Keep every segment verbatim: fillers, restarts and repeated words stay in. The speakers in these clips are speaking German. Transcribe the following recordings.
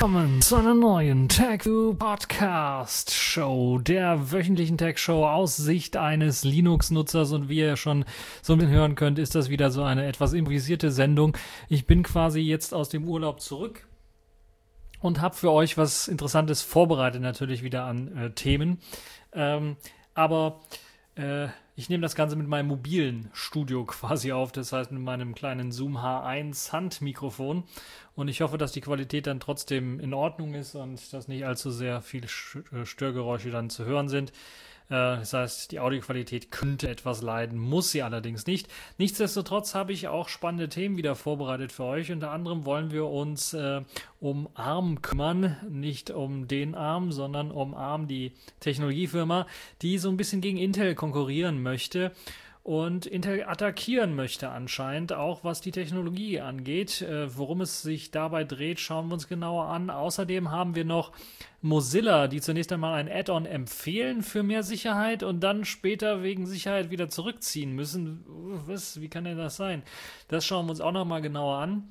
Willkommen zu einer neuen TechView-Podcast-Show, der wöchentlichen Tech-Show aus Sicht eines Linux-Nutzers. Und wie ihr schon so ein bisschen hören könnt, ist das wieder so eine etwas improvisierte Sendung. Ich bin quasi jetzt aus dem Urlaub zurück und habe für euch was Interessantes vorbereitet, natürlich wieder an äh, Themen. Ähm, aber äh, ich nehme das Ganze mit meinem mobilen Studio quasi auf, das heißt mit meinem kleinen Zoom H eins Handmikrofon. Und ich hoffe, dass die Qualität dann trotzdem in Ordnung ist und dass nicht allzu sehr viele Störgeräusche dann zu hören sind. Das heißt, die Audioqualität könnte etwas leiden, muss sie allerdings nicht. Nichtsdestotrotz habe ich auch spannende Themen wieder vorbereitet für euch. Unter anderem wollen wir uns äh, um ARM kümmern, nicht um den ARM, sondern um ARM, die Technologiefirma, die so ein bisschen gegen Intel konkurrieren möchte und Intel attackieren möchte anscheinend, auch was die Technologie angeht. Äh, worum es sich dabei dreht, schauen wir uns genauer an. Außerdem haben wir noch Mozilla, die zunächst einmal ein Add-on empfehlen für mehr Sicherheit und dann später wegen Sicherheit wieder zurückziehen müssen. Was? Wie kann denn das sein? Das schauen wir uns auch nochmal genauer an.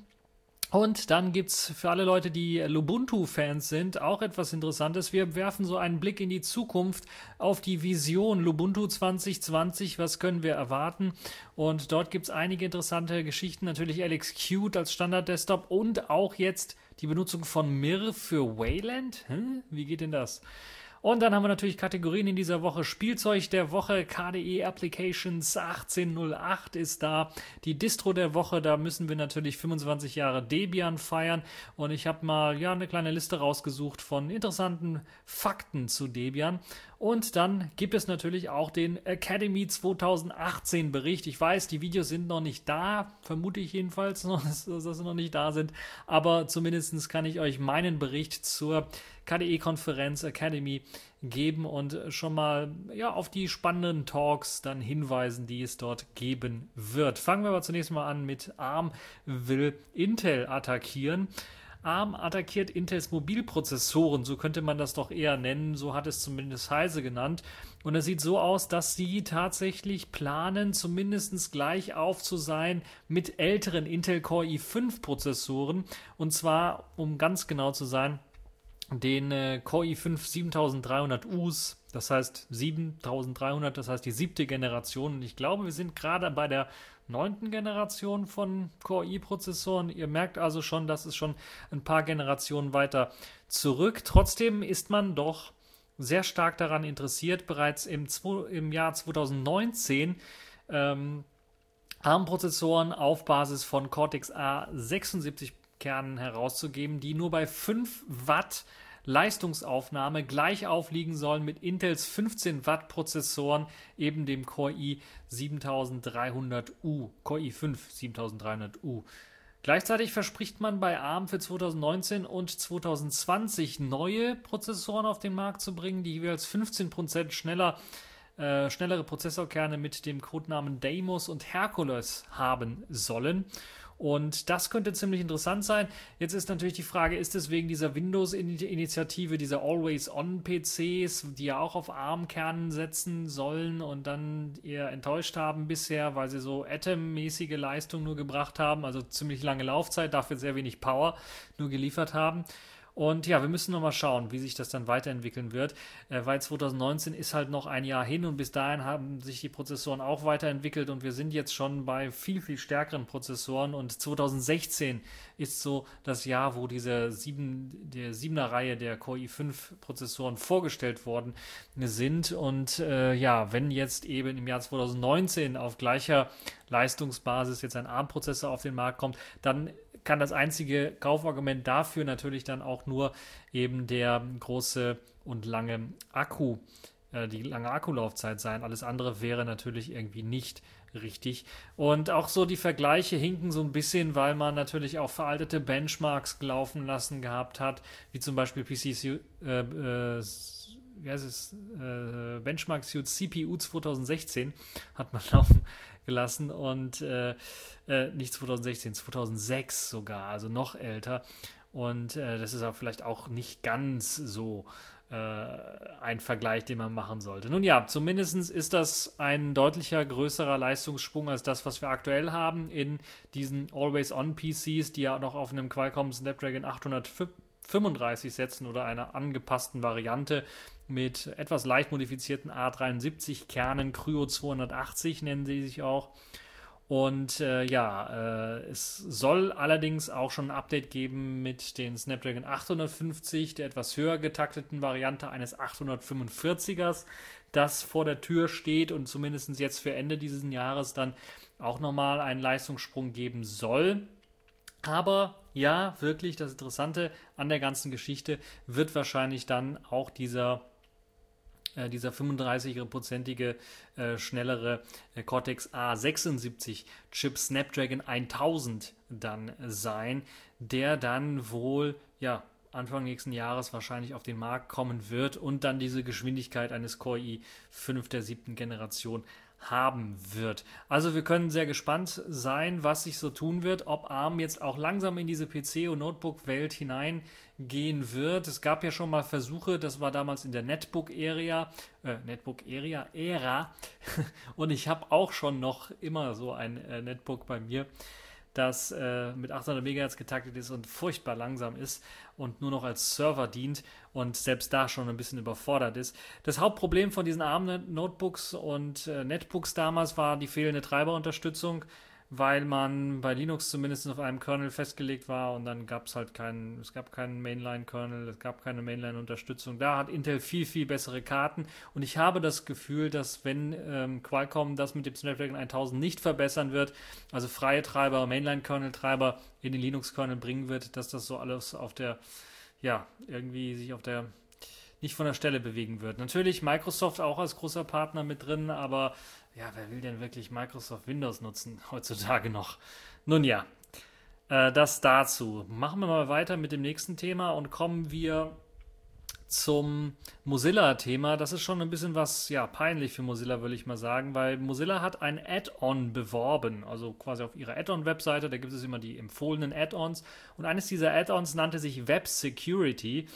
Und dann gibt es für alle Leute, die Lubuntu-Fans sind, auch etwas Interessantes. Wir werfen so einen Blick in die Zukunft auf die Vision Lubuntu zwanzig zwanzig. Was können wir erwarten? Und dort gibt es einige interessante Geschichten. Natürlich L X Qt als Standard-Desktop und auch jetzt die Benutzung von Mir für Wayland. Hm? Wie geht denn das? Und dann haben wir natürlich Kategorien in dieser Woche. Spielzeug der Woche, K D E Applications achtzehn null acht ist da. Die Distro der Woche, da müssen wir natürlich fünfundzwanzig Jahre Debian feiern. Und ich habe mal ja eine kleine Liste rausgesucht von interessanten Fakten zu Debian. Und dann gibt es natürlich auch den Academy zwanzig achtzehn Bericht. Ich weiß, die Videos sind noch nicht da, vermute ich jedenfalls, noch, dass sie noch nicht da sind. Aber zumindest kann ich euch meinen Bericht zur K D E-Konferenz Academy geben und schon mal ja, auf die spannenden Talks dann hinweisen, die es dort geben wird. Fangen wir aber zunächst mal an mit ARM will Intel attackieren. ARM attackiert Intels Mobilprozessoren, so könnte man das doch eher nennen, so hat es zumindest Heise genannt. Und es sieht so aus, dass sie tatsächlich planen, zumindest gleich auf zu sein mit älteren Intel Core i fünf Prozessoren. Und zwar, um ganz genau zu sein, den äh, Core i fünf siebentausenddreihundert U's, das heißt siebentausenddreihundert, das heißt die siebte Generation. Und ich glaube, wir sind gerade bei der neunten Generation von Core i-Prozessoren. Ihr merkt also schon, das ist schon ein paar Generationen weiter zurück. Trotzdem ist man doch sehr stark daran interessiert, bereits im, im Jahr zweitausendneunzehn ähm, ARM-Prozessoren auf Basis von Cortex A sechsundsiebzig Kernen herauszugeben, die nur bei fünf Watt Leistungsaufnahme gleich aufliegen sollen mit Intels fünfzehn Watt Prozessoren, eben dem Core i siebentausenddreihundert U, Core i fünf siebentausenddreihundert U. Gleichzeitig verspricht man bei ARM für zweitausendneunzehn und zweitausendzwanzig neue Prozessoren auf den Markt zu bringen, die jeweils fünfzehn Prozent schneller Äh, schnellere Prozessorkerne mit dem Codenamen Deimos und Hercules haben sollen. Und das könnte ziemlich interessant sein. Jetzt ist natürlich die Frage, ist es wegen dieser Windows-Initiative, dieser Always-On-P Cs, die ja auch auf ARM-Kernen setzen sollen und dann eher enttäuscht haben bisher, weil sie so Atom-mäßige Leistung nur gebracht haben, also ziemlich lange Laufzeit, dafür sehr wenig Power nur geliefert haben. Und ja, wir müssen nochmal schauen, wie sich das dann weiterentwickeln wird, äh, weil zweitausendneunzehn ist halt noch ein Jahr hin und bis dahin haben sich die Prozessoren auch weiterentwickelt und wir sind jetzt schon bei viel, viel stärkeren Prozessoren und zweitausendsechzehn ist so das Jahr, wo diese sieben, der siebener Reihe der Core i fünf Prozessoren vorgestellt worden sind und äh, ja, wenn jetzt eben im Jahr zweitausendneunzehn auf gleicher Leistungsbasis jetzt ein ARM-Prozessor auf den Markt kommt, dann kann das einzige Kaufargument dafür natürlich dann auch nur eben der große und lange Akku, äh, die lange Akkulaufzeit sein. Alles andere wäre natürlich irgendwie nicht richtig. Und auch so die Vergleiche hinken so ein bisschen, weil man natürlich auch veraltete Benchmarks laufen lassen gehabt hat, wie zum Beispiel P C äh, äh, wie heißt es, äh, Benchmark Suite C P U zweitausendsechzehn hat man laufen gelassen und äh, äh, nicht zweitausendsechzehn, zweitausendsechs sogar, also noch älter. Und äh, das ist auch vielleicht auch nicht ganz so äh, ein Vergleich, den man machen sollte. Nun ja, zumindest ist das ein deutlicher größerer Leistungssprung als das, was wir aktuell haben in diesen Always-On-P Cs, die ja noch auf einem Qualcomm Snapdragon achthundertfünfzig fünfunddreißig Sätzen oder einer angepassten Variante mit etwas leicht modifizierten A dreiundsiebzig Kernen, Kryo zweihundertachtzig nennen sie sich auch. Und äh, ja, äh, es soll allerdings auch schon ein Update geben mit den Snapdragon achthundertfünfzig, der etwas höher getakteten Variante eines achthundertfünfundvierzigers, das vor der Tür steht und zumindest jetzt für Ende dieses Jahres dann auch nochmal einen Leistungssprung geben soll. Aber ja, wirklich das Interessante an der ganzen Geschichte wird wahrscheinlich dann auch dieser dieser fünfunddreißig-prozentige äh, schnellere äh, Cortex A sechsundsiebzig Chip Snapdragon tausend dann sein, der dann wohl ja Anfang nächsten Jahres wahrscheinlich auf den Markt kommen wird und dann diese Geschwindigkeit eines Core i fünf der siebten Generation haben wird. Also wir können sehr gespannt sein, was sich so tun wird, ob ARM jetzt auch langsam in diese P C- und Notebook-Welt hineingehen wird. Es gab ja schon mal Versuche, das war damals in der Netbook-Ära, äh, Netbook-Ära, Ära, und ich habe auch schon noch immer so ein äh, Netbook bei mir, das äh, mit achthundert Megahertz getaktet ist und furchtbar langsam ist und nur noch als Server dient und selbst da schon ein bisschen überfordert ist. Das Hauptproblem von diesen ARM-Notebooks und äh, Netbooks damals war die fehlende Treiberunterstützung, weil man bei Linux zumindest auf einem Kernel festgelegt war und dann gab es halt keinen, es gab keinen Mainline-Kernel, es gab keine Mainline-Unterstützung. Da hat Intel viel, viel bessere Karten und ich habe das Gefühl, dass wenn ähm, Qualcomm das mit dem Snapdragon tausend nicht verbessern wird, also freie Treiber, Mainline-Kernel-Treiber in den Linux-Kernel bringen wird, dass das so alles auf der, ja, irgendwie sich auf der nicht von der Stelle bewegen wird. Natürlich Microsoft auch als großer Partner mit drin, aber ja, wer will denn wirklich Microsoft Windows nutzen heutzutage noch? Nun ja, äh, das dazu. Machen wir mal weiter mit dem nächsten Thema und kommen wir zum Mozilla-Thema. Das ist schon ein bisschen was, ja, peinlich für Mozilla, würde ich mal sagen, weil Mozilla hat ein Add-on beworben, also quasi auf ihrer Add-on-Webseite, da gibt es immer die empfohlenen Add-ons und eines dieser Add-ons nannte sich Web Security.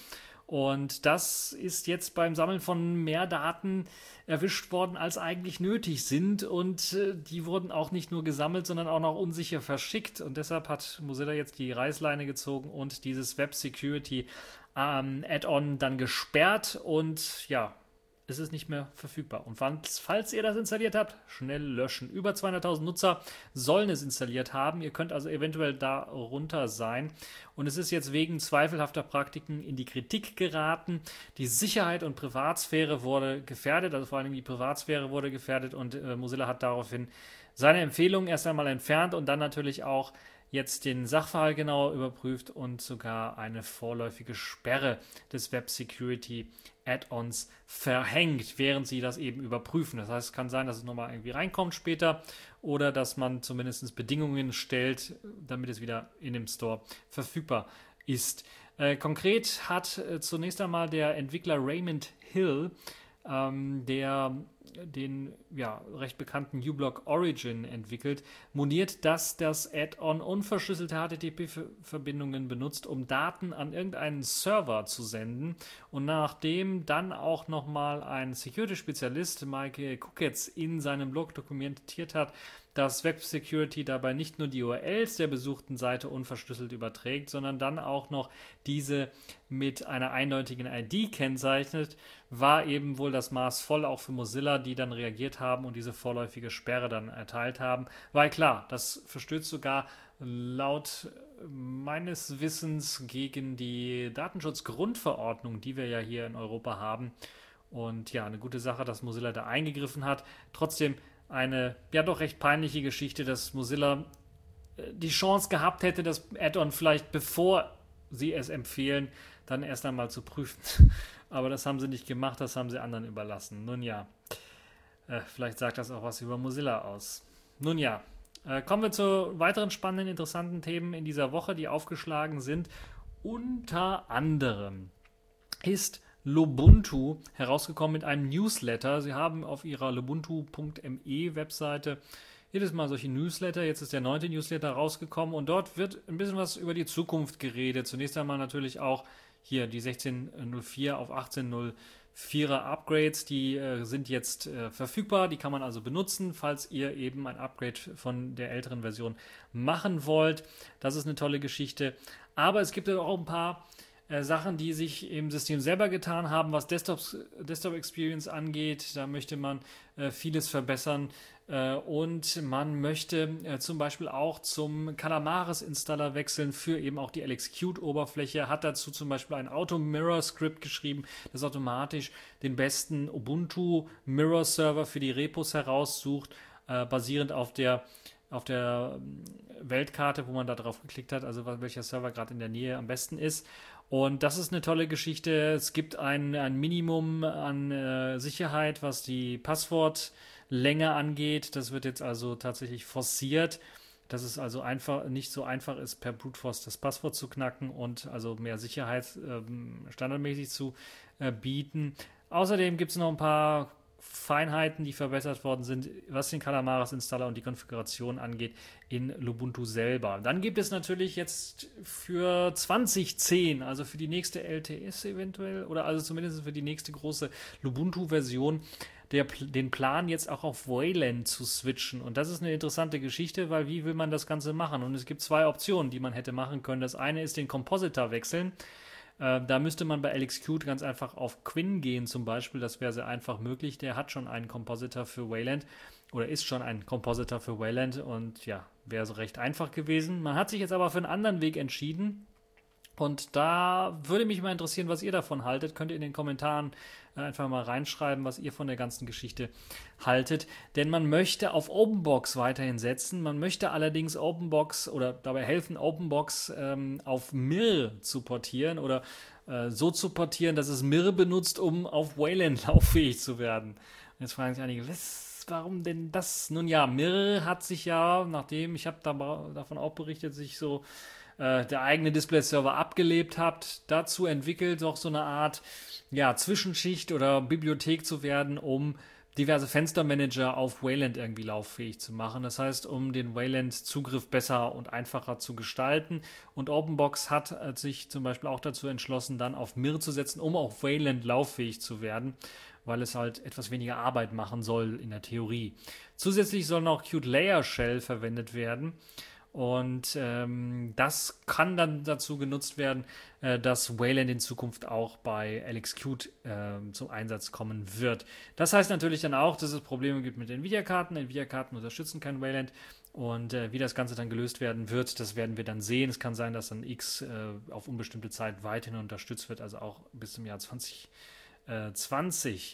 Und das ist jetzt beim Sammeln von mehr Daten erwischt worden, als eigentlich nötig sind. Und äh, die wurden auch nicht nur gesammelt, sondern auch noch unsicher verschickt. Und deshalb hat Mozilla jetzt die Reißleine gezogen und dieses Web Security ähm, Add-on dann gesperrt. Und ja, es ist nicht mehr verfügbar. Und falls, falls ihr das installiert habt, schnell löschen. Über zweihunderttausend Nutzer sollen es installiert haben. Ihr könnt also eventuell darunter sein. Und es ist jetzt wegen zweifelhafter Praktiken in die Kritik geraten. Die Sicherheit und Privatsphäre wurde gefährdet, also vor allem die Privatsphäre wurde gefährdet. Und äh, Mozilla hat daraufhin seine Empfehlungen erst einmal entfernt und dann natürlich auch jetzt den Sachverhalt genauer überprüft und sogar eine vorläufige Sperre des Web Security Add-ons verhängt, während sie das eben überprüfen. Das heißt, es kann sein, dass es nochmal irgendwie reinkommt später oder dass man zumindest Bedingungen stellt, damit es wieder in dem Store verfügbar ist. Äh, konkret hat äh, zunächst einmal der Entwickler Raymond Hill, ähm, der den ja, recht bekannten uBlock Origin entwickelt, moniert, dass das Add-on unverschlüsselte H T T P-Verbindungen benutzt, um Daten an irgendeinen Server zu senden. Und nachdem dann auch nochmal ein Security-Spezialist, Mike Kuketz, in seinem Blog dokumentiert hat, dass Web Security dabei nicht nur die U R Ls der besuchten Seite unverschlüsselt überträgt, sondern dann auch noch diese mit einer eindeutigen I D kennzeichnet, war eben wohl das Maß voll auch für Mozilla, die dann reagiert haben und diese vorläufige Sperre dann erteilt haben. Weil klar, das verstößt sogar laut meines Wissens gegen die Datenschutzgrundverordnung, die wir ja hier in Europa haben. Und ja, eine gute Sache, dass Mozilla da eingegriffen hat. Trotzdem eine ja doch recht peinliche Geschichte, dass Mozilla die Chance gehabt hätte, das Add-on vielleicht bevor sie es empfehlen, dann erst einmal zu prüfen. Aber das haben sie nicht gemacht, das haben sie anderen überlassen. Nun ja, äh, vielleicht sagt das auch was über Mozilla aus. Nun ja, äh, kommen wir zu weiteren spannenden, interessanten Themen in dieser Woche, die aufgeschlagen sind. Unter anderem ist Lubuntu herausgekommen mit einem Newsletter. Sie haben auf ihrer lubuntu punkt me Webseite jedes Mal solche Newsletter. Jetzt ist der neunte Newsletter rausgekommen und dort wird ein bisschen was über die Zukunft geredet. Zunächst einmal natürlich auch hier die sechzehn null vier auf achtzehn null vierer Upgrades, die äh, sind jetzt äh, verfügbar. Die kann man also benutzen, falls ihr eben ein Upgrade von der älteren Version machen wollt. Das ist eine tolle Geschichte. Aber es gibt ja auch ein paar äh, Sachen, die sich im System selber getan haben, was Desktops, Desktop Experience angeht. Da möchte man äh, vieles verbessern. Äh, und man möchte äh, zum Beispiel auch zum Calamares-Installer wechseln für eben auch die L X Qt-Oberfläche. Hat dazu zum Beispiel ein Auto-Mirror-Skript geschrieben, das automatisch den besten Ubuntu-Mirror-Server für die Repos heraussucht, äh, basierend auf der auf der Weltkarte, wo man da drauf geklickt hat, also welcher Server gerade in der Nähe am besten ist. Und das ist eine tolle Geschichte. Es gibt ein, ein Minimum an äh, Sicherheit, was die Passwortlänge angeht. Das wird jetzt also tatsächlich forciert, dass es also einfach nicht so einfach ist, per Brute Force das Passwort zu knacken und also mehr Sicherheit ähm, standardmäßig zu äh, bieten. Außerdem gibt es noch ein paar Feinheiten, die verbessert worden sind, was den Calamares-Installer und die Konfiguration angeht in Lubuntu selber. Dann gibt es natürlich jetzt für zwanzig zehn, also für die nächste L T S eventuell, oder also zumindest für die nächste große Lubuntu-Version, der, den Plan jetzt auch auf Wayland zu switchen. Und das ist eine interessante Geschichte, weil wie will man das Ganze machen? Und es gibt zwei Optionen, die man hätte machen können. Das eine ist den Compositor wechseln. Äh, da müsste man bei L X Qt ganz einfach auf Quinn gehen zum Beispiel. Das wäre sehr einfach möglich. Der hat schon einen Compositor für Wayland oder ist schon ein Compositor für Wayland und ja, wäre so recht einfach gewesen. Man hat sich jetzt aber für einen anderen Weg entschieden. Und da würde mich mal interessieren, was ihr davon haltet. Könnt ihr in den Kommentaren einfach mal reinschreiben, was ihr von der ganzen Geschichte haltet. Denn man möchte auf OpenBox weiterhin setzen. Man möchte allerdings OpenBox oder dabei helfen, OpenBox ähm, auf Mir zu portieren oder äh, so zu portieren, dass es Mir benutzt, um auf Wayland lauffähig zu werden. Und jetzt fragen sich einige, was, warum denn das? Nun ja, Mir hat sich ja, nachdem, ich habe da, davon auch berichtet, sich so der eigene Display-Server abgelebt hat, dazu entwickelt, auch so eine Art ja, Zwischenschicht oder Bibliothek zu werden, um diverse Fenstermanager auf Wayland irgendwie lauffähig zu machen. Das heißt, um den Wayland-Zugriff besser und einfacher zu gestalten. Und OpenBox hat sich zum Beispiel auch dazu entschlossen, dann auf Mir zu setzen, um auf Wayland lauffähig zu werden, weil es halt etwas weniger Arbeit machen soll in der Theorie. Zusätzlich soll noch Qt Layer Shell verwendet werden. Und ähm, das kann dann dazu genutzt werden, äh, dass Wayland in Zukunft auch bei L X Qt äh, zum Einsatz kommen wird. Das heißt natürlich dann auch, dass es Probleme gibt mit Nvidia-Karten. Nvidia-Karten unterstützen kein Wayland. Und äh, wie das Ganze dann gelöst werden wird, das werden wir dann sehen. Es kann sein, dass dann X äh, auf unbestimmte Zeit weiterhin unterstützt wird, also auch bis zum Jahr zwanzig zwanzig.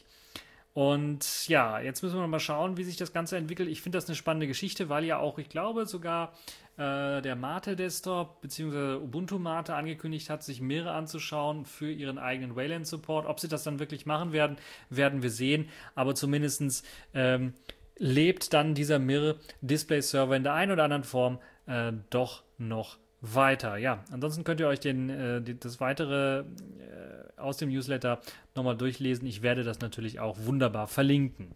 Und ja, jetzt müssen wir mal schauen, wie sich das Ganze entwickelt. Ich finde das eine spannende Geschichte, weil ja auch, ich glaube, sogar äh, der Mate Desktop bzw. Ubuntu Mate angekündigt hat, sich Mir anzuschauen für ihren eigenen Wayland-Support. Ob sie das dann wirklich machen werden, werden wir sehen. Aber zumindest ähm, lebt dann dieser Mir Display-Server in der einen oder anderen Form äh, doch noch weiter. Ja, ansonsten könnt ihr euch den, äh, die, das weitere äh, aus dem Newsletter nochmal durchlesen. Ich werde das natürlich auch wunderbar verlinken.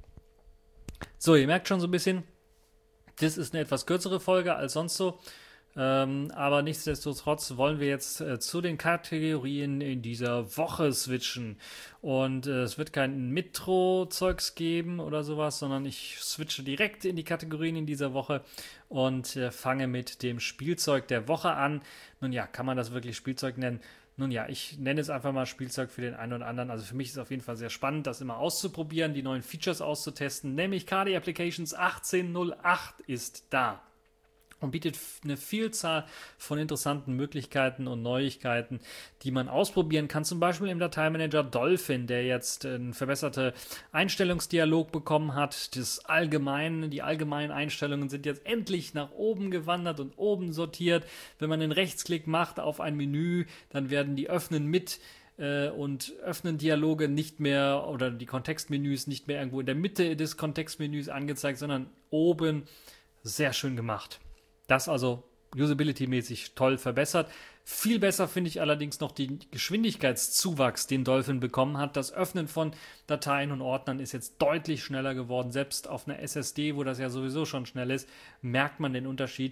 So, ihr merkt schon so ein bisschen, das ist eine etwas kürzere Folge als sonst so. Ähm, aber nichtsdestotrotz wollen wir jetzt äh, zu den Kategorien in dieser Woche switchen. Und äh, es wird kein Metro-Zeugs geben oder sowas, sondern ich switche direkt in die Kategorien in dieser Woche und äh, fange mit dem Spielzeug der Woche an. Nun ja, kann man das wirklich Spielzeug nennen? Nun ja, ich nenne es einfach mal Spielzeug für den einen oder anderen. Also für mich ist es auf jeden Fall sehr spannend, das immer auszuprobieren, die neuen Features auszutesten. Nämlich K D Applications achtzehn null acht ist da und bietet eine Vielzahl von interessanten Möglichkeiten und Neuigkeiten, die man ausprobieren kann. Zum Beispiel im Dateimanager Dolphin, der jetzt einen verbesserten Einstellungsdialog bekommen hat. Das allgemeine, die allgemeinen Einstellungen sind jetzt endlich nach oben gewandert und oben sortiert. Wenn man einen Rechtsklick macht auf ein Menü, dann werden die Öffnen mit äh, und öffnen Dialoge nicht mehr oder die Kontextmenüs nicht mehr irgendwo in der Mitte des Kontextmenüs angezeigt, sondern oben. Sehr schön gemacht. Das also usability-mäßig toll verbessert. Viel besser finde ich allerdings noch den Geschwindigkeitszuwachs, den Dolphin bekommen hat. Das Öffnen von Dateien und Ordnern ist jetzt deutlich schneller geworden. Selbst auf einer S S D, wo das ja sowieso schon schnell ist, merkt man den Unterschied.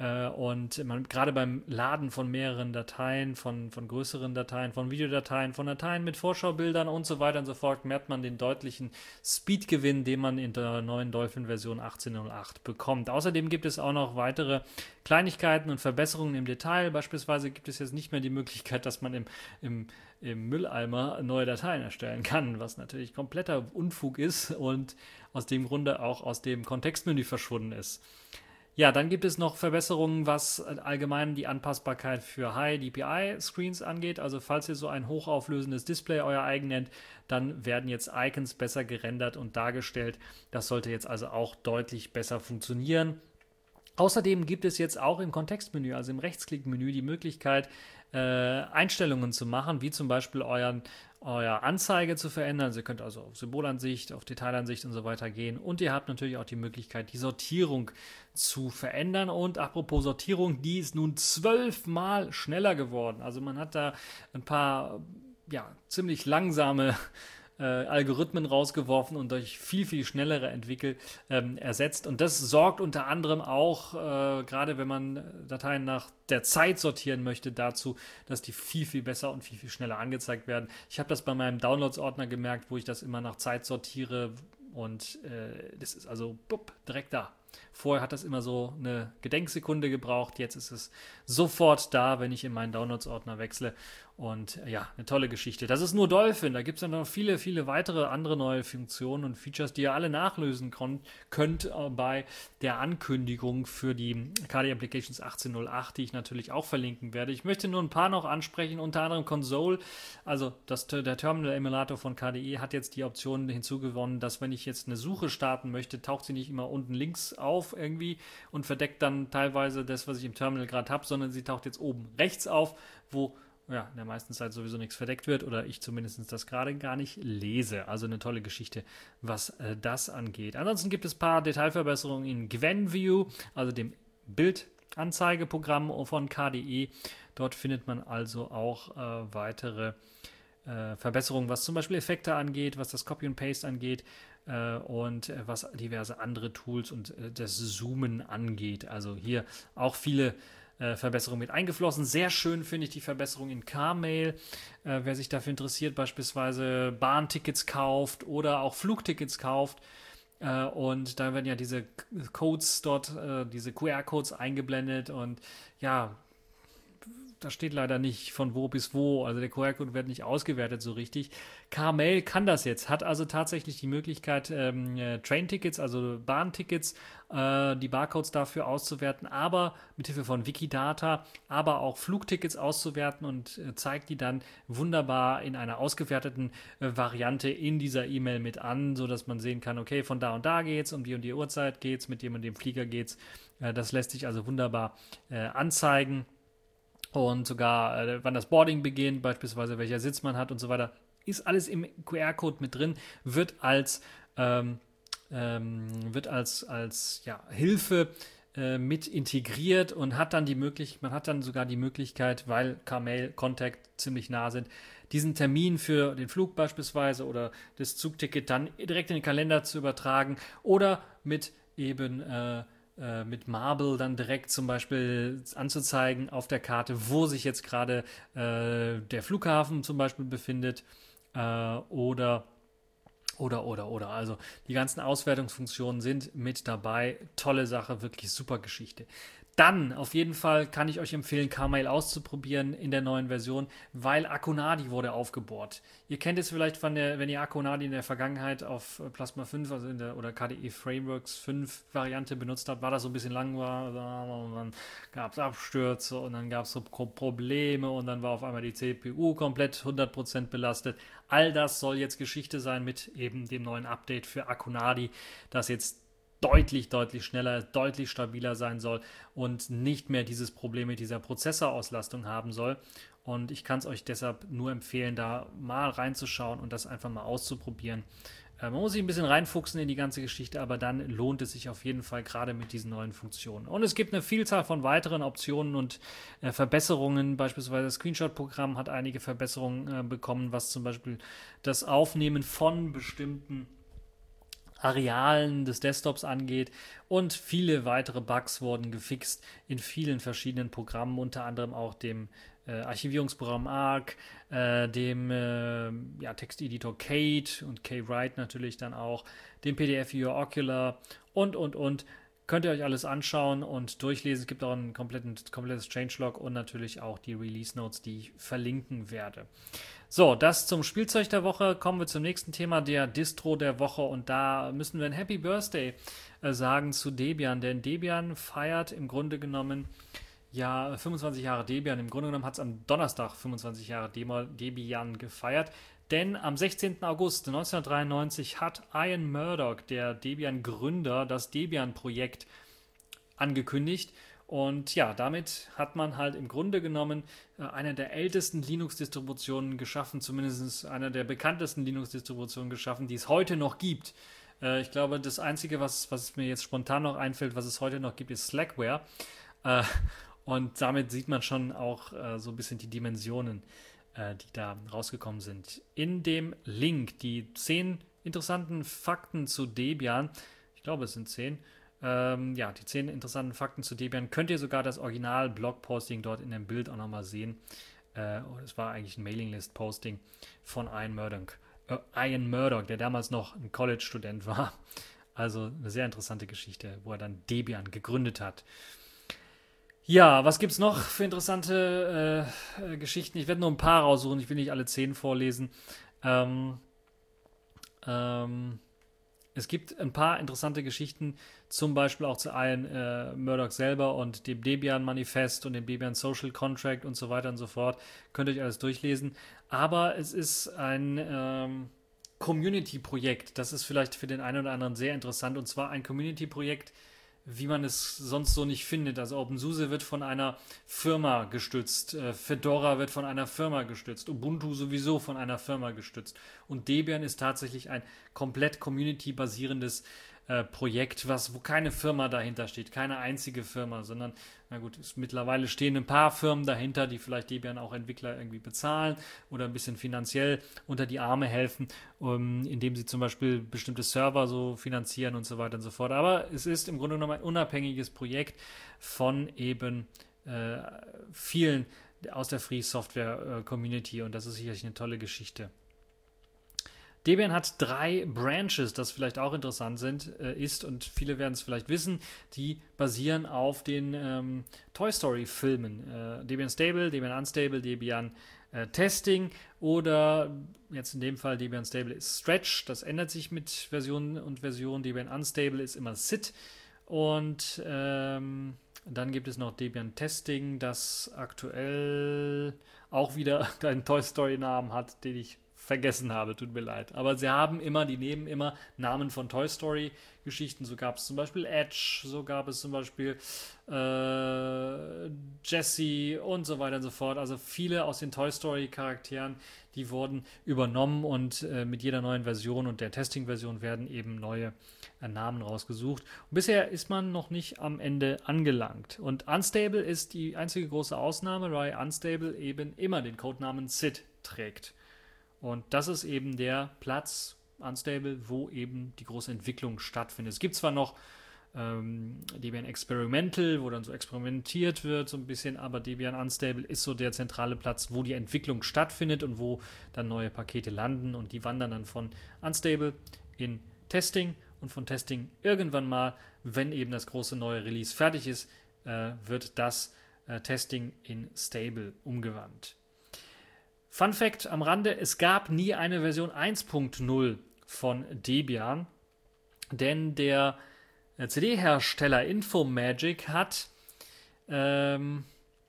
Und man, gerade beim Laden von mehreren Dateien, von, von größeren Dateien, von Videodateien, von Dateien mit Vorschaubildern und so weiter und so fort, merkt man den deutlichen Speedgewinn, den man in der neuen Dolphin-Version achtzehn Punkt null acht bekommt. Außerdem gibt es auch noch weitere Kleinigkeiten und Verbesserungen im Detail. Beispielsweise gibt es jetzt nicht mehr die Möglichkeit, dass man im, im, im Mülleimer neue Dateien erstellen kann, was natürlich kompletter Unfug ist und aus dem Grunde auch aus dem Kontextmenü verschwunden ist. Ja, dann gibt es noch Verbesserungen, was allgemein die Anpassbarkeit für High-D P I-Screens angeht. Also falls ihr so ein hochauflösendes Display euer eigen nennt, dann werden jetzt Icons besser gerendert und dargestellt. Das sollte jetzt also auch deutlich besser funktionieren. Außerdem gibt es jetzt auch im Kontextmenü, also im Rechtsklickmenü, die Möglichkeit, äh, Einstellungen zu machen, wie zum Beispiel euren, euer Anzeige zu verändern. Also ihr könnt also auf Symbolansicht, auf Detailansicht und so weiter gehen. Und ihr habt natürlich auch die Möglichkeit, die Sortierung zu verändern. Und apropos Sortierung, die ist nun zwölfmal schneller geworden. Also man hat da ein paar ja, ziemlich langsame Äh, Algorithmen rausgeworfen und durch viel, viel schnellere entwickelt, ähm, ersetzt. Und das sorgt unter anderem auch, äh, gerade wenn man Dateien nach der Zeit sortieren möchte, dazu, dass die viel, viel besser und viel, viel schneller angezeigt werden. Ich habe das bei meinem Downloads-Ordner gemerkt, wo ich das immer nach Zeit sortiere und äh, das ist also bupp, direkt da. Vorher hat das immer so eine Gedenksekunde gebraucht, jetzt ist es sofort da, wenn ich in meinen Downloads-Ordner wechsle. Und ja, eine tolle Geschichte. Das ist nur Dolphin, da gibt es dann noch viele, viele weitere andere neue Funktionen und Features, die ihr alle nachlösen könnt bei der Ankündigung für die K D Applications achtzehn Punkt null acht, die ich natürlich auch verlinken werde. Ich möchte nur ein paar noch ansprechen, unter anderem Console, also das, der Terminal-Emulator von K D E hat jetzt die Option hinzugewonnen, dass wenn ich jetzt eine Suche starten möchte, taucht sie nicht immer unten links auf irgendwie und verdeckt dann teilweise das, was ich im Terminal gerade habe, sondern sie taucht jetzt oben rechts auf, wo ja, in der meisten Zeit sowieso nichts verdeckt wird oder ich zumindest das gerade gar nicht lese. Also eine tolle Geschichte, was äh, das angeht. Ansonsten gibt es ein paar Detailverbesserungen in GwenView, also dem Bildanzeigeprogramm von K D E. Dort findet man also auch äh, weitere äh, Verbesserungen, was zum Beispiel Effekte angeht, was das Copy und Paste angeht äh, und äh, was diverse andere Tools und äh, das Zoomen angeht. Also hier auch viele Verbesserung mit eingeflossen. Sehr schön finde ich die Verbesserung in Carmail. Äh, wer sich dafür interessiert, beispielsweise Bahntickets kauft oder auch Flugtickets kauft. Äh, und da werden ja diese Codes dort, äh, diese Q R-Codes eingeblendet und ja, da steht leider nicht von wo bis wo, also der Q R-Code wird nicht ausgewertet so richtig. Carmail kann das jetzt, hat also tatsächlich die Möglichkeit, ähm, äh, Train-Tickets, also Bahntickets, äh, die Barcodes dafür auszuwerten, aber mithilfe von Wikidata, aber auch Flugtickets auszuwerten und äh, zeigt die dann wunderbar in einer ausgewerteten äh, Variante in dieser E-Mail mit an, sodass man sehen kann, okay, von da und da geht's, um die und die Uhrzeit geht's, mit dem und dem Flieger geht's. Äh, das lässt sich also wunderbar äh, anzeigen. Und sogar, äh, wann das Boarding beginnt, beispielsweise welcher Sitz man hat und so weiter, ist alles im Q R-Code mit drin, wird als, ähm, ähm, wird als, als ja, Hilfe äh, mit integriert und hat dann die Möglichkeit, man hat dann sogar die Möglichkeit, weil Carmail, Contact ziemlich nah sind, diesen Termin für den Flug beispielsweise oder das Zugticket dann direkt in den Kalender zu übertragen oder mit eben äh, mit Marble dann direkt zum Beispiel anzuzeigen auf der Karte, wo sich jetzt gerade äh, der Flughafen zum Beispiel befindet äh, oder oder oder oder also die ganzen Auswertungsfunktionen sind mit dabei. Tolle Sache, wirklich super Geschichte. Dann auf jeden Fall kann ich euch empfehlen, Carmail auszuprobieren in der neuen Version, weil Akonadi wurde aufgebohrt. Ihr kennt es vielleicht von der, wenn ihr Akonadi in der Vergangenheit auf Plasma fünf, also in der oder K D E Frameworks fünf Variante benutzt habt, war das so ein bisschen langweilig, und dann gab es Abstürze und dann gab es so Probleme und dann war auf einmal die C P U komplett hundert Prozent belastet. All das soll jetzt Geschichte sein mit eben dem neuen Update für Akonadi, das jetzt deutlich, deutlich schneller, deutlich stabiler sein soll und nicht mehr dieses Problem mit dieser Prozessorauslastung haben soll. Und ich kann es euch deshalb nur empfehlen, da mal reinzuschauen und das einfach mal auszuprobieren. Äh, man muss sich ein bisschen reinfuchsen in die ganze Geschichte, aber dann lohnt es sich auf jeden Fall gerade mit diesen neuen Funktionen. Und es gibt eine Vielzahl von weiteren Optionen und äh, Verbesserungen. Beispielsweise das Screenshot-Programm hat einige Verbesserungen äh, bekommen, was zum Beispiel das Aufnehmen von bestimmten Arealen des Desktops angeht, und viele weitere Bugs wurden gefixt in vielen verschiedenen Programmen, unter anderem auch dem äh, Archivierungsprogramm Arc, äh, dem äh, ja, Texteditor Kate und Kwrite natürlich dann auch, dem P D F-Viewer Ocular und, und, und. Könnt ihr euch alles anschauen und durchlesen. Es gibt auch ein kompletten, komplettes Changelog und natürlich auch die Release Notes, die ich verlinken werde. So, das zum Spielzeug der Woche. Kommen wir zum nächsten Thema, der Distro der Woche. Und da müssen wir ein Happy Birthday äh, sagen zu Debian. Denn Debian feiert im Grunde genommen ja fünfundzwanzig Jahre Debian. Im Grunde genommen hat es am Donnerstag fünfundzwanzig Jahre Debian gefeiert. Denn am sechzehnten August neunzehnhundertdreiundneunzig hat Ian Murdoch, der Debian-Gründer, das Debian-Projekt angekündigt. Und ja, damit hat man halt im Grunde genommen äh, eine der ältesten Linux-Distributionen geschaffen, zumindest eine der bekanntesten Linux-Distributionen geschaffen, die es heute noch gibt. Äh, ich glaube, das Einzige, was, was mir jetzt spontan noch einfällt, was es heute noch gibt, ist Slackware. Äh, und damit sieht man schon auch äh, so ein bisschen die Dimensionen, die da rausgekommen sind. In dem Link die zehn interessanten Fakten zu Debian, ich glaube es sind zehn, ähm, ja, die zehn interessanten Fakten zu Debian, könnt ihr sogar das Original-Blog-Posting dort in dem Bild auch nochmal sehen. Äh, es war eigentlich ein Mailinglist-Posting von Ian Murdoch, äh, Ian Murdoch, der damals noch ein College-Student war. Also eine sehr interessante Geschichte, wo er dann Debian gegründet hat. Ja, was gibt's noch für interessante äh, Geschichten? Ich werde nur ein paar raussuchen, ich will nicht alle zehn vorlesen. Ähm, ähm, es gibt ein paar interessante Geschichten, zum Beispiel auch zu Ian äh, Murdoch selber und dem Debian-Manifest und dem Debian Social Contract und so weiter und so fort. Könnt ihr euch alles durchlesen. Aber es ist ein ähm, Community-Projekt. Das ist vielleicht für den einen oder anderen sehr interessant. Und zwar ein Community-Projekt, wie man es sonst so nicht findet. Also OpenSUSE wird von einer Firma gestützt, äh, Fedora wird von einer Firma gestützt, Ubuntu sowieso von einer Firma gestützt. Und Debian ist tatsächlich ein komplett community-basierendes äh, Projekt, was, wo keine Firma dahinter steht, keine einzige Firma, sondern, na gut, es, mittlerweile stehen ein paar Firmen dahinter, die vielleicht Debian auch Entwickler irgendwie bezahlen oder ein bisschen finanziell unter die Arme helfen, um, indem sie zum Beispiel bestimmte Server so finanzieren und so weiter und so fort. Aber es ist im Grunde genommen ein unabhängiges Projekt von eben äh, vielen aus der Free Software äh, Community, und das ist sicherlich eine tolle Geschichte. Debian hat drei Branches, das vielleicht auch interessant sind, äh, ist, und viele werden es vielleicht wissen, die basieren auf den ähm, Toy Story Filmen. Äh, Debian Stable, Debian Unstable, Debian äh, Testing oder jetzt in dem Fall Debian Stable ist Stretch. Das ändert sich mit Version und Version. Debian Unstable ist immer S I T. Und ähm, dann gibt es noch Debian Testing, das aktuell auch wieder einen Toy Story Namen hat, den ich vergessen habe, tut mir leid. Aber sie haben immer, die nehmen immer Namen von Toy Story Geschichten. So gab es zum Beispiel Edge, so gab es zum Beispiel äh, Jessie und so weiter und so fort. Also viele aus den Toy Story Charakteren, die wurden übernommen, und äh, mit jeder neuen Version und der Testing-Version werden eben neue äh, Namen rausgesucht. Und bisher ist man noch nicht am Ende angelangt. Und Unstable ist die einzige große Ausnahme, weil Unstable eben immer den Codenamen S I D trägt. Und das ist eben der Platz, Unstable, wo eben die große Entwicklung stattfindet. Es gibt zwar noch ähm, Debian Experimental, wo dann so experimentiert wird, so ein bisschen, aber Debian Unstable ist so der zentrale Platz, wo die Entwicklung stattfindet und wo dann neue Pakete landen, und die wandern dann von Unstable in Testing, und von Testing irgendwann mal, wenn eben das große neue Release fertig ist, äh, wird das äh, Testing in Stable umgewandelt. Fun Fact am Rande, es gab nie eine Version eins Punkt null von Debian, denn der C D-Hersteller Infomagic hat ähm,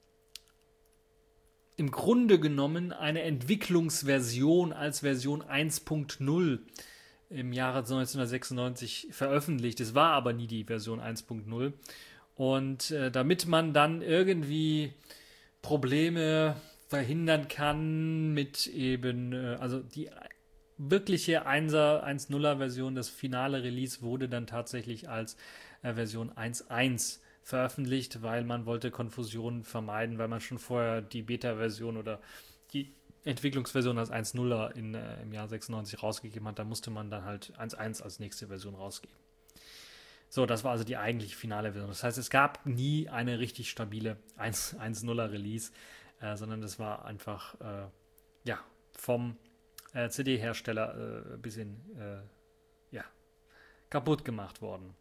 im Grunde genommen eine Entwicklungsversion als Version eins Punkt null im Jahre neunzehnhundertsechsundneunzig veröffentlicht. Es war aber nie die Version eins Punkt null. Und äh, damit man dann irgendwie Probleme verhindern kann mit eben, äh, also die wirkliche Einser, eins Punkt nuller Version, das finale Release wurde dann tatsächlich als äh, Version eins Punkt eins veröffentlicht, weil man wollte Konfusionen vermeiden, weil man schon vorher die Beta-Version oder die Entwicklungsversion als eins Punkt null in, äh, im Jahr sechsundneunzig rausgegeben hat, da musste man dann halt eins Punkt eins als nächste Version rausgeben. So, das war also die eigentliche finale Version. Das heißt, es gab nie eine richtig stabile eins Punkt null Release, äh, sondern das war einfach äh, ja, vom äh, C D-Hersteller äh, ein bisschen äh, ja, kaputt gemacht worden.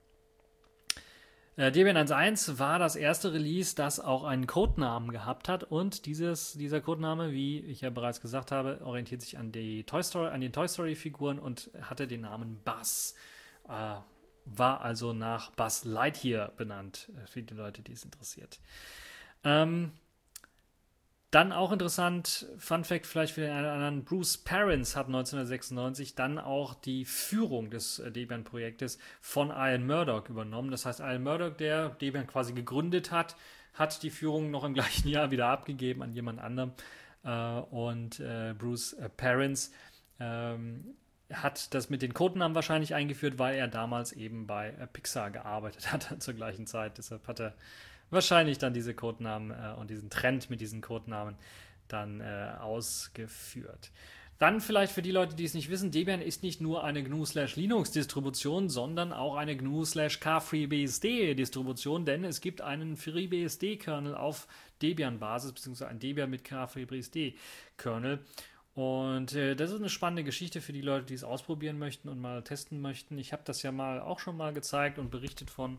Äh, Debian eins Punkt eins war das erste Release, das auch einen Codenamen gehabt hat, und dieses, dieser Codename, wie ich ja bereits gesagt habe, orientiert sich an, die Toy Story, an den Toy Story-Figuren und hatte den Namen Buzz. Äh, war also nach Buzz Lightyear benannt, für die Leute, die es interessiert. Ähm, dann auch interessant, Fun Fact vielleicht für den einen oder anderen, Bruce Perens hat neunzehnhundertsechsundneunzig dann auch die Führung des äh, Debian-Projektes von Ian Murdoch übernommen. Das heißt, Ian Murdoch, der Debian quasi gegründet hat, hat die Führung noch im gleichen Jahr wieder abgegeben an jemand anderem. Äh, und äh, Bruce äh, Perens ähm, hat das mit den Codenamen wahrscheinlich eingeführt, weil er damals eben bei äh, Pixar gearbeitet hat zur gleichen Zeit. Deshalb hat er wahrscheinlich dann diese Codenamen äh, und diesen Trend mit diesen Codenamen dann äh, ausgeführt. Dann vielleicht für die Leute, die es nicht wissen, Debian ist nicht nur eine G N U/Linux-Distribution, sondern auch eine G N U/KFreeBSD-Distribution, denn es gibt einen FreeBSD-Kernel auf Debian-Basis, beziehungsweise ein Debian mit KFreeBSD-Kernel. Und äh, das ist eine spannende Geschichte für die Leute, die es ausprobieren möchten und mal testen möchten. Ich habe das ja mal auch schon mal gezeigt und berichtet von.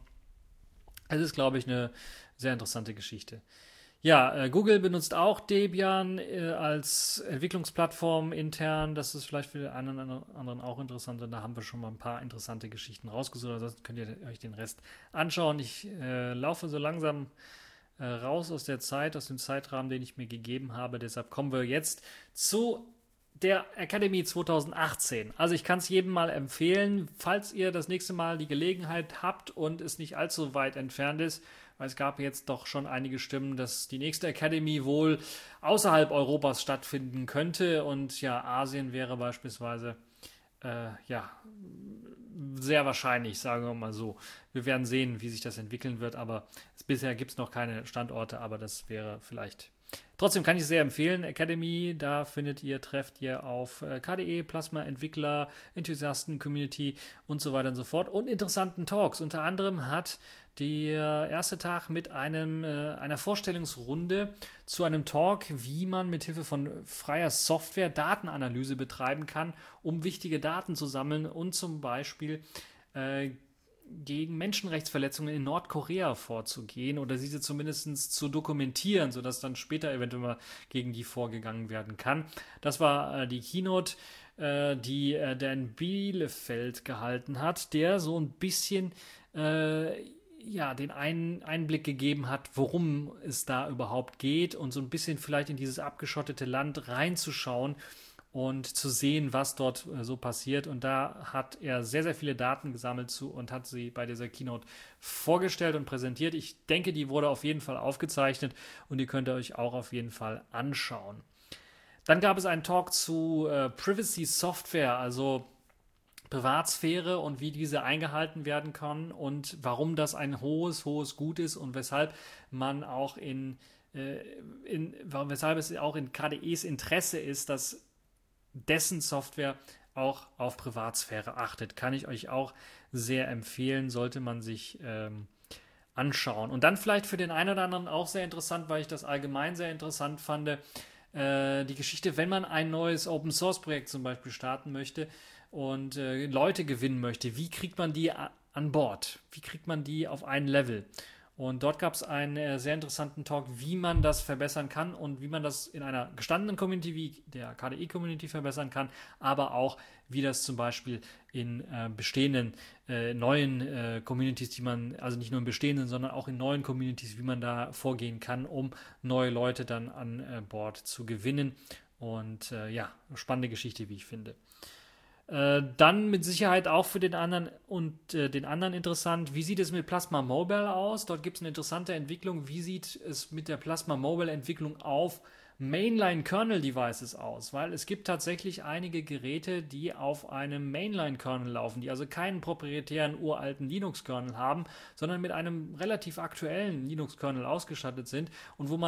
Es ist, glaube ich, eine sehr interessante Geschichte. Ja, äh, Google benutzt auch Debian äh, als Entwicklungsplattform intern. Das ist vielleicht für den einen oder anderen auch interessant. Und da haben wir schon mal ein paar interessante Geschichten rausgesucht. Ansonsten könnt ihr euch den Rest anschauen. Ich äh, laufe so langsam äh, raus aus der Zeit, aus dem Zeitrahmen, den ich mir gegeben habe. Deshalb kommen wir jetzt zu der Academy zweitausendachtzehn. Also ich kann es jedem mal empfehlen, falls ihr das nächste Mal die Gelegenheit habt und es nicht allzu weit entfernt ist, weil es gab jetzt doch schon einige Stimmen, dass die nächste Academy wohl außerhalb Europas stattfinden könnte, und ja, Asien wäre beispielsweise äh, ja sehr wahrscheinlich, sagen wir mal so. Wir werden sehen, wie sich das entwickeln wird, aber es, bisher gibt es noch keine Standorte, aber das wäre vielleicht. Trotzdem kann ich es sehr empfehlen. Academy, da findet ihr, trefft ihr auf äh, K D E, Plasma, Entwickler, Enthusiasten, Community und so weiter und so fort und interessanten Talks. Unter anderem hat der erste Tag mit einem, äh, einer Vorstellungsrunde zu einem Talk, wie man mithilfe von freier Software Datenanalyse betreiben kann, um wichtige Daten zu sammeln und zum Beispiel äh, gegen Menschenrechtsverletzungen in Nordkorea vorzugehen oder diese zumindest zu dokumentieren, sodass dann später eventuell mal gegen die vorgegangen werden kann. Das war äh, die Keynote, äh, die äh, der in Bielefeld gehalten hat, der so ein bisschen äh, ja, den einen Einblick gegeben hat, worum es da überhaupt geht und so ein bisschen vielleicht in dieses abgeschottete Land reinzuschauen und zu sehen, was dort äh, so passiert. Und da hat er sehr, sehr viele Daten gesammelt zu und hat sie bei dieser Keynote vorgestellt und präsentiert. Ich denke, die wurde auf jeden Fall aufgezeichnet und die könnt ihr euch auch auf jeden Fall anschauen. Dann gab es einen Talk zu äh, Privacy Software, also Privatsphäre und wie diese eingehalten werden kann und warum das ein hohes, hohes Gut ist und weshalb man auch in, äh, in weshalb es auch in K D Es Interesse ist, dass dessen Software auch auf Privatsphäre achtet. Kann ich euch auch sehr empfehlen, sollte man sich ähm, anschauen. Und dann vielleicht für den einen oder anderen auch sehr interessant, weil ich das allgemein sehr interessant fand, äh, die Geschichte, wenn man ein neues Open-Source-Projekt zum Beispiel starten möchte und äh, Leute gewinnen möchte, wie kriegt man die a- an Bord? Wie kriegt man die auf ein Level? Und dort gab es einen äh, sehr interessanten Talk, wie man das verbessern kann und wie man das in einer gestandenen Community wie der K D E-Community verbessern kann, aber auch wie das zum Beispiel in äh, bestehenden äh, neuen äh, Communities, die man, also nicht nur in bestehenden, sondern auch in neuen Communities, wie man da vorgehen kann, um neue Leute dann an äh, Bord zu gewinnen. Und äh, ja, spannende Geschichte, wie ich finde. Dann mit Sicherheit auch für den anderen und äh, den anderen interessant. Wie sieht es mit Plasma Mobile aus? Dort gibt es eine interessante Entwicklung. Wie sieht es mit der Plasma Mobile Entwicklung auf Mainline Kernel Devices aus? Weil es gibt tatsächlich einige Geräte, die auf einem Mainline Kernel laufen, die also keinen proprietären uralten Linux Kernel haben, sondern mit einem relativ aktuellen Linux Kernel ausgestattet sind und wo man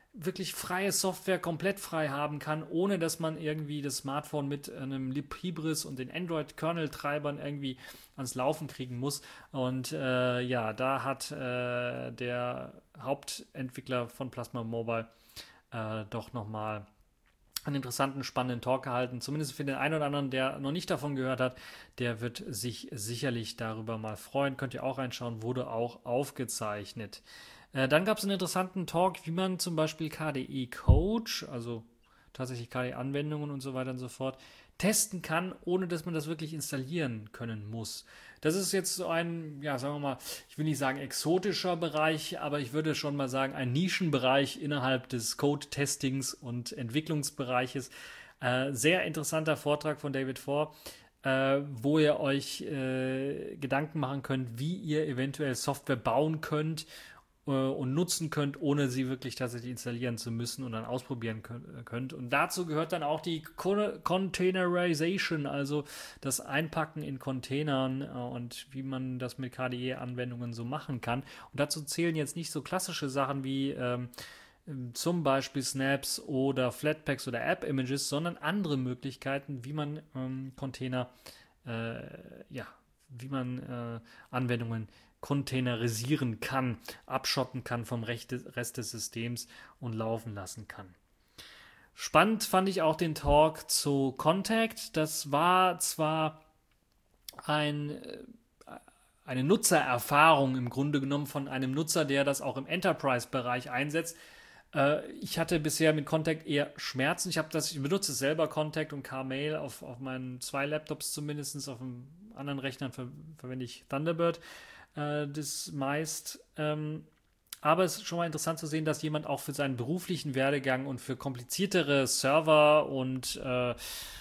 wirklich freie Software komplett frei haben kann, ohne dass man irgendwie das Smartphone mit einem Libris und den Android-Kernel-Treibern irgendwie ans Laufen kriegen muss. Und äh, ja, da hat äh, der Hauptentwickler von Plasma Mobile äh, doch nochmal einen interessanten, spannenden Talk gehalten. Zumindest für den einen oder anderen, der noch nicht davon gehört hat, der wird sich sicherlich darüber mal freuen. Könnt ihr auch reinschauen, wurde auch aufgezeichnet. Äh, dann gab es einen interessanten Talk, wie man zum Beispiel K D E-Coach, also tatsächlich K D E-Anwendungen und so weiter und so fort, testen kann, ohne dass man das wirklich installieren können muss. Das ist jetzt so ein, ja, sagen wir mal, ich will nicht sagen exotischer Bereich, aber ich würde schon mal sagen, ein Nischenbereich innerhalb des Code-Testings und Entwicklungsbereiches. Äh, sehr interessanter Vortrag von David Four, äh, wo ihr euch äh, Gedanken machen könnt, wie ihr eventuell Software bauen könnt und nutzen könnt, ohne sie wirklich tatsächlich installieren zu müssen und dann ausprobieren könnt. Und dazu gehört dann auch die Containerization, also das Einpacken in Containern und wie man das mit K D E-Anwendungen so machen kann. Und dazu zählen jetzt nicht so klassische Sachen wie ähm, zum Beispiel Snaps oder Flatpaks oder App-Images, sondern andere Möglichkeiten, wie man ähm, Container, äh, ja, wie man äh, Anwendungen containerisieren kann, abschotten kann vom Rest des Systems und laufen lassen kann. Spannend fand ich auch den Talk zu Contact. Das war zwar ein, eine Nutzererfahrung im Grunde genommen von einem Nutzer, der das auch im Enterprise-Bereich einsetzt. Ich hatte bisher mit Contact eher Schmerzen. Ich habe das, ich benutze selber Contact und Carmail auf, auf meinen zwei Laptops zumindest. Auf dem anderen Rechnern ver, verwende ich Thunderbird. Das meist, ähm, aber es ist schon mal interessant zu sehen, dass jemand auch für seinen beruflichen Werdegang und für kompliziertere Server und äh,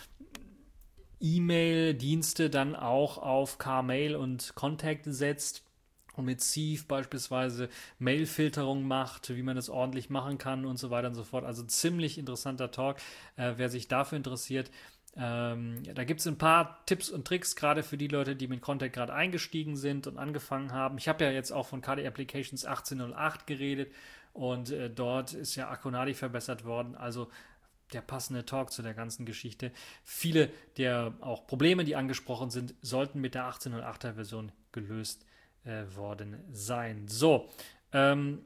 E-Mail-Dienste dann auch auf Carmail und Contact setzt und mit Sieve beispielsweise Mail-Filterung macht, wie man das ordentlich machen kann und so weiter und so fort. Also ziemlich interessanter Talk, äh, wer sich dafür interessiert. Ähm, ja, da gibt es ein paar Tipps und Tricks, gerade für die Leute, die mit Contact gerade eingestiegen sind und angefangen haben. Ich habe ja jetzt auch von K D E Applications achtzehn null acht geredet und äh, dort ist ja Akonadi verbessert worden, also der passende Talk zu der ganzen Geschichte. Viele der auch Probleme, die angesprochen sind, sollten mit der achtzehn null achter Version gelöst äh, worden sein. So, ähm,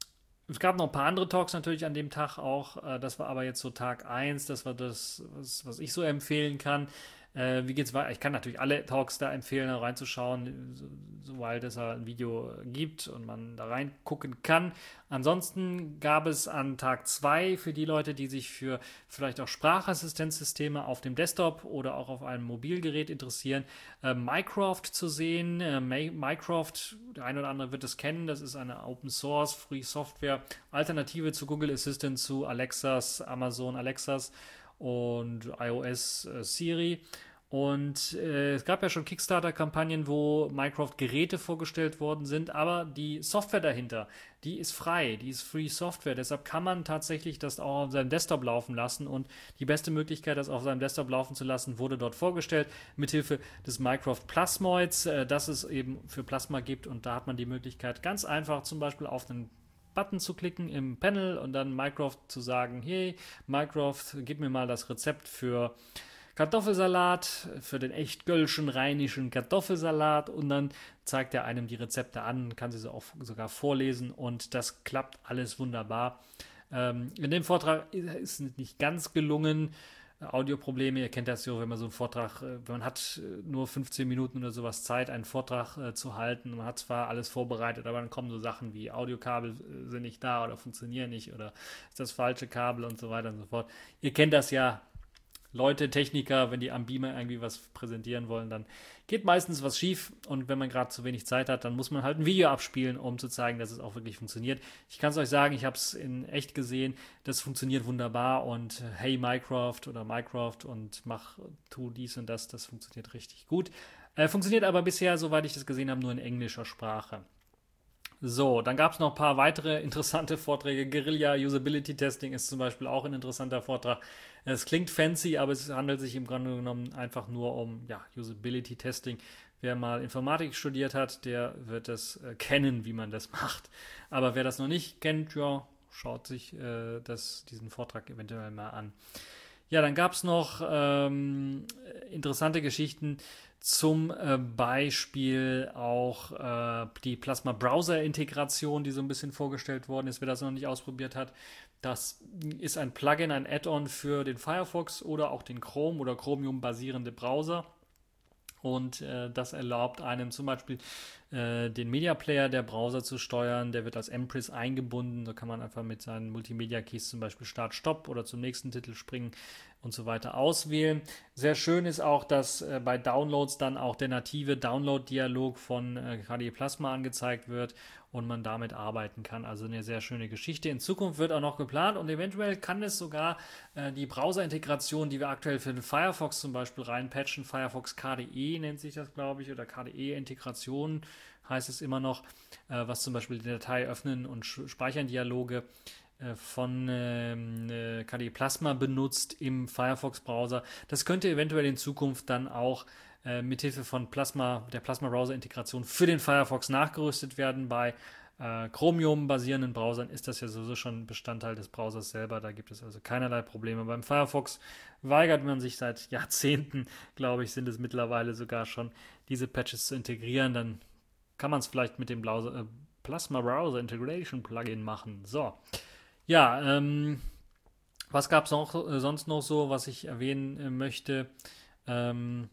es gab noch ein paar andere Talks natürlich an dem Tag auch. Das war aber jetzt so Tag eins. Das war das, was, was ich so empfehlen kann. Äh, wie geht's weiter? Ich kann natürlich alle Talks da empfehlen, da reinzuschauen, so, sobald es ein Video gibt und man da reingucken kann. Ansonsten gab es an Tag zwei für die Leute, die sich für vielleicht auch Sprachassistenzsysteme auf dem Desktop oder auch auf einem Mobilgerät interessieren, äh, Mycroft zu sehen. Äh, Mycroft, der eine oder andere wird es kennen, das ist eine Open Source Free Software Alternative zu Google Assistant, zu Alexas, Amazon Alexas und iOS äh, Siri. Und äh, es gab ja schon Kickstarter-Kampagnen, wo Mycroft-Geräte vorgestellt worden sind, aber die Software dahinter, die ist frei, die ist Free Software. Deshalb kann man tatsächlich das auch auf seinem Desktop laufen lassen und die beste Möglichkeit, das auf seinem Desktop laufen zu lassen, wurde dort vorgestellt, mithilfe des Mycroft Plasmoids, äh, das es eben für Plasma gibt, und da hat man die Möglichkeit, ganz einfach zum Beispiel auf einen Button zu klicken im Panel und dann Mycroft zu sagen, hey, Mycroft, gib mir mal das Rezept für Kartoffelsalat, für den echt gölschen, rheinischen Kartoffelsalat, und dann zeigt er einem die Rezepte an, kann sie so auch sogar vorlesen, und das klappt alles wunderbar. Ähm, in dem Vortrag ist es nicht ganz gelungen, Audioprobleme, ihr kennt das ja, wenn man so einen Vortrag, man hat nur fünfzehn Minuten oder sowas Zeit, einen Vortrag äh, zu halten, man hat zwar alles vorbereitet, aber dann kommen so Sachen wie Audiokabel äh, sind nicht da oder funktionieren nicht oder ist das falsche Kabel und so weiter und so fort. Ihr kennt das ja, Leute, Techniker, wenn die am Beamer irgendwie was präsentieren wollen, dann geht meistens was schief, und wenn man gerade zu wenig Zeit hat, dann muss man halt ein Video abspielen, um zu zeigen, dass es auch wirklich funktioniert. Ich kann es euch sagen, ich habe es in echt gesehen, das funktioniert wunderbar, und hey Mycroft oder Mycroft und mach, tu dies und das, das funktioniert richtig gut. Äh, funktioniert aber bisher, soweit ich das gesehen habe, nur in englischer Sprache. So, dann gab es noch ein paar weitere interessante Vorträge. Guerilla Usability Testing ist zum Beispiel auch ein interessanter Vortrag. Es klingt fancy, aber es handelt sich im Grunde genommen einfach nur um ja, Usability Testing. Wer mal Informatik studiert hat, der wird das äh, kennen, wie man das macht. Aber wer das noch nicht kennt, ja, schaut sich äh, das, diesen Vortrag eventuell mal an. Ja, dann gab es noch ähm, interessante Geschichten, zum äh, Beispiel auch äh, die Plasma-Browser-Integration, die so ein bisschen vorgestellt worden ist, wer das noch nicht ausprobiert hat. Das ist ein Plugin, ein Add-on für den Firefox oder auch den Chrome oder Chromium-basierende Browser. Und äh, das erlaubt einem zum Beispiel äh, den Media Player der Browser zu steuern. Der wird als Empress eingebunden. Da kann man einfach mit seinen Multimedia-Keys zum Beispiel Start, Stopp oder zum nächsten Titel springen und so weiter auswählen. Sehr schön ist auch, dass äh, bei Downloads dann auch der native Download-Dialog von äh, K D E Plasma angezeigt wird und man damit arbeiten kann. Also eine sehr schöne Geschichte. In Zukunft wird auch noch geplant und eventuell kann es sogar äh, die Browser-Integration, die wir aktuell für den Firefox zum Beispiel reinpatchen, Firefox K D E nennt sich das, glaube ich, oder K D E-Integration heißt es immer noch, äh, was zum Beispiel die Datei öffnen und sch- speichern Dialoge äh, von ähm, äh, K D E Plasma benutzt im Firefox-Browser. Das könnte eventuell in Zukunft dann auch äh, mithilfe von Plasma, der Plasma-Browser-Integration für den Firefox nachgerüstet werden. Bei äh, Chromium-basierenden Browsern ist das ja sowieso schon Bestandteil des Browsers selber. Da gibt es also keinerlei Probleme. Beim Firefox weigert man sich seit Jahrzehnten, glaube ich, sind es mittlerweile sogar schon, diese Patches zu integrieren. Dann kann man es vielleicht mit dem Browser, äh, Plasma Browser Integration Plugin machen. So. Ja, ähm, was gab es äh, sonst noch so, was ich erwähnen äh, möchte? Ähm,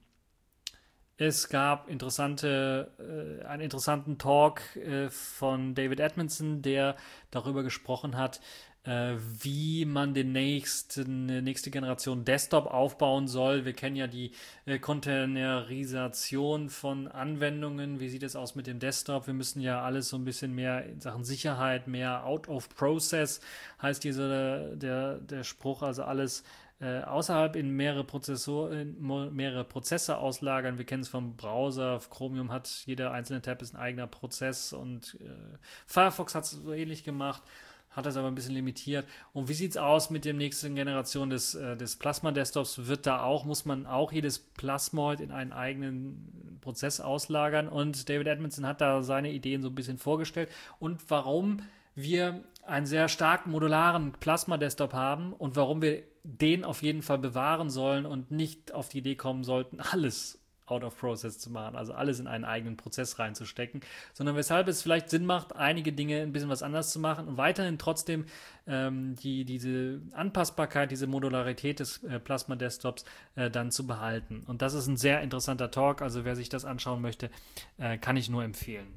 es gab interessante, äh, einen interessanten Talk äh, von David Edmondson, der darüber gesprochen hat, äh, wie man den nächsten, äh, nächste Generation Desktop aufbauen soll. Wir kennen ja die äh, Containerisation von Anwendungen. Wie sieht es aus mit dem Desktop? Wir müssen ja alles so ein bisschen mehr in Sachen Sicherheit, mehr out of process, heißt dieser der, der Spruch, also alles äh, außerhalb in mehrere Prozessor, in mehrere Prozesse auslagern. Wir kennen es vom Browser. Chromium hat, jeder einzelne Tab ist ein eigener Prozess und äh, Firefox hat es so ähnlich gemacht. Hat das aber ein bisschen limitiert. Und wie sieht es aus mit der nächsten Generation des, äh, des Plasma-Desktops? Wird da auch, muss man auch jedes Plasmoid in einen eigenen Prozess auslagern? Und David Edmondson hat da seine Ideen so ein bisschen vorgestellt. Und warum wir einen sehr stark modularen Plasma-Desktop haben und warum wir den auf jeden Fall bewahren sollen und nicht auf die Idee kommen sollten, alles out of process zu machen, also alles in einen eigenen Prozess reinzustecken, sondern weshalb es vielleicht Sinn macht, einige Dinge ein bisschen was anders zu machen und weiterhin trotzdem ähm, die, diese Anpassbarkeit, diese Modularität des äh, Plasma-Desktops äh, dann zu behalten. Und das ist ein sehr interessanter Talk, also wer sich das anschauen möchte, äh, kann ich nur empfehlen.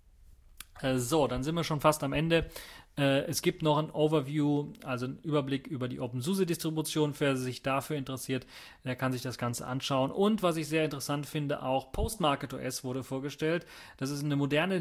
Äh, so, dann sind wir schon fast am Ende. Äh, es gibt noch ein Overview, also einen Überblick über die OpenSUSE-Distribution. Wer sich dafür interessiert, der kann sich das Ganze anschauen. Und was ich sehr interessant finde, auch PostMarketOS wurde vorgestellt. Das ist eine moderne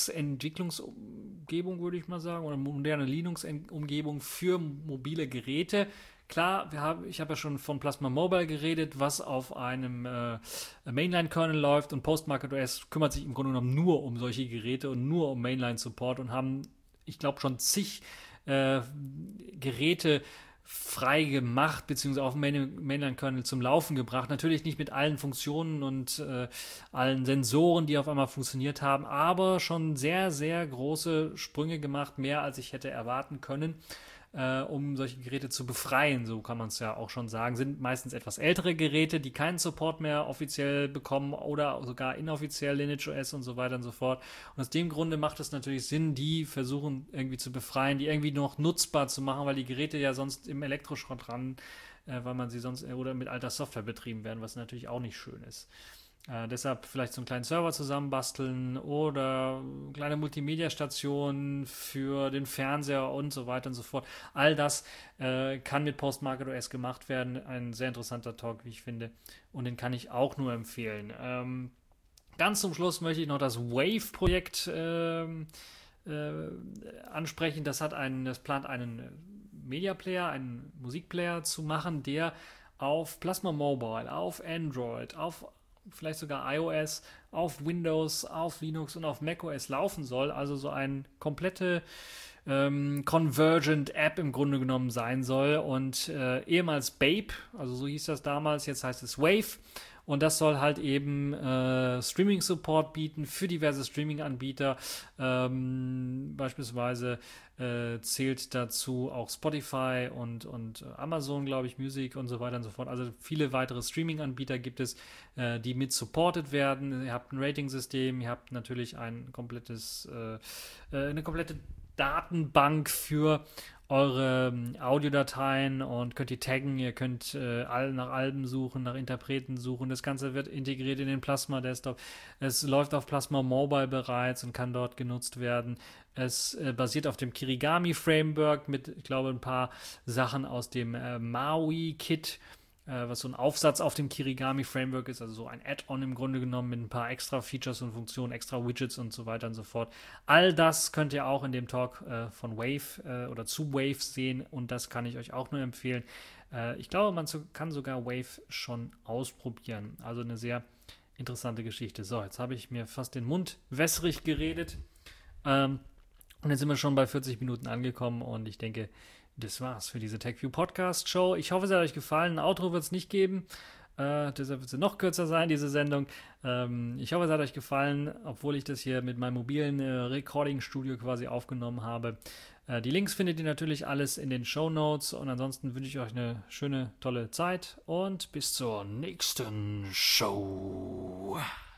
Linux-Entwicklungsumgebung, würde ich mal sagen, oder eine moderne Linux-Umgebung für mobile Geräte. Klar, wir haben, ich habe ja schon von Plasma Mobile geredet, was auf einem äh, Mainline-Kernel läuft, und PostMarketOS kümmert sich im Grunde genommen nur um solche Geräte und nur um Mainline-Support und haben, ich glaube, schon zig äh, Geräte frei gemacht, beziehungsweise auf dem Main- Mainline-Kernel zum Laufen gebracht. Natürlich nicht mit allen Funktionen und äh, allen Sensoren, die auf einmal funktioniert haben, aber schon sehr, sehr große Sprünge gemacht, mehr als ich hätte erwarten können. Äh, um solche Geräte zu befreien, so kann man es ja auch schon sagen, sind meistens etwas ältere Geräte, die keinen Support mehr offiziell bekommen oder sogar inoffiziell LineageOS und so weiter und so fort. Und aus dem Grunde macht es natürlich Sinn, die versuchen irgendwie zu befreien, die irgendwie noch nutzbar zu machen, weil die Geräte ja sonst im Elektroschrott ran, äh, weil man sie sonst oder mit alter Software betrieben werden, was natürlich auch nicht schön ist. Äh, deshalb vielleicht so einen kleinen Server zusammenbasteln oder kleine Multimedia-Stationen für den Fernseher und so weiter und so fort. All das äh, kann mit PostMarketOS gemacht werden. Ein sehr interessanter Talk, wie ich finde. Und den kann ich auch nur empfehlen. Ähm, ganz zum Schluss möchte ich noch das Wave-Projekt ähm, äh, ansprechen. Das hat einen, das plant einen Media-Player, einen Musikplayer zu machen, der auf Plasma Mobile, auf Android, auf vielleicht sogar iOS, auf Windows, auf Linux und auf macOS laufen soll. Also so eine komplette ähm, Convergent App im Grunde genommen sein soll. Und äh, ehemals Babe, also so hieß das damals, jetzt heißt es Wave. und das soll halt eben äh, Streaming-Support bieten für diverse Streaming-Anbieter. Ähm, beispielsweise äh, zählt dazu auch Spotify und, und Amazon, glaube ich, Music und so weiter und so fort. Also viele weitere Streaming-Anbieter gibt es, äh, die mit supported werden. Ihr habt ein Rating-System, ihr habt natürlich ein komplettes, äh, eine komplette Datenbank für eure Audiodateien und könnt die taggen, ihr könnt äh, all, nach Alben suchen, nach Interpreten suchen. Das Ganze wird integriert in den Plasma Desktop. Es läuft auf Plasma Mobile bereits und kann dort genutzt werden. Es äh, basiert auf dem Kirigami Framework mit, ich glaube, ein paar Sachen aus dem äh, Maui Kit, was so ein Aufsatz auf dem Kirigami Framework ist, also so ein Add-on im Grunde genommen mit ein paar extra Features und Funktionen, extra Widgets und so weiter und so fort. All das könnt ihr auch in dem Talk äh, von Wave äh, oder zu Wave sehen und das kann ich euch auch nur empfehlen. Äh, ich glaube, man so, kann sogar Wave schon ausprobieren. Also eine sehr interessante Geschichte. So, jetzt habe ich mir fast den Mund wässrig geredet ähm, und jetzt sind wir schon bei vierzig Minuten angekommen und ich denke, das war's für diese TechView Podcast Show. Ich hoffe, es hat euch gefallen. Ein Outro wird es nicht geben. Äh, deshalb wird sie noch kürzer sein, diese Sendung. Ähm, ich hoffe, es hat euch gefallen, obwohl ich das hier mit meinem mobilen äh, Recording-Studio quasi aufgenommen habe. Äh, die Links findet ihr natürlich alles in den Shownotes. Und ansonsten wünsche ich euch eine schöne, tolle Zeit. Und bis zur nächsten Show.